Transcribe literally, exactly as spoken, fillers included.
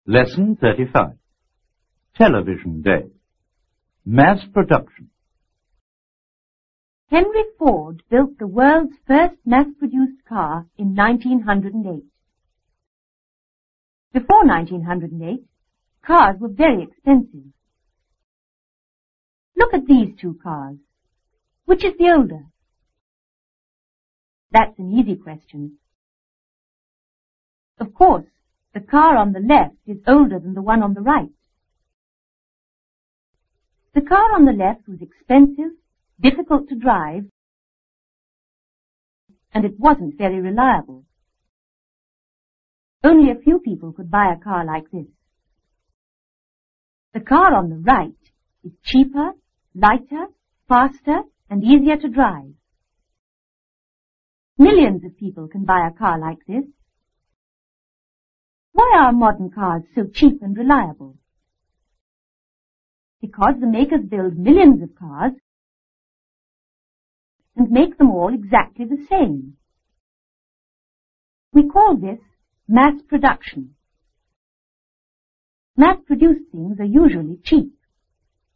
Lesson thirty-five. Television Day. Mass production. Henry Ford built the world's first mass-produced car in nineteen oh eight. Before nineteen oh eight, cars were very expensive. Look at these two cars. Which is the older? That's an easy question. Of course, the car on the left is older than the one on the right. The car on the left was expensive, difficult to drive, and it wasn't very reliable. Only a few people could buy a car like this. The car on the right is cheaper, lighter, faster, and easier to drive. Millions of people can buy a car like this. Why are modern cars so cheap and reliable? Because the makers build millions of cars and make them all exactly the same. We call this mass production. Mass-produced things are usually cheap.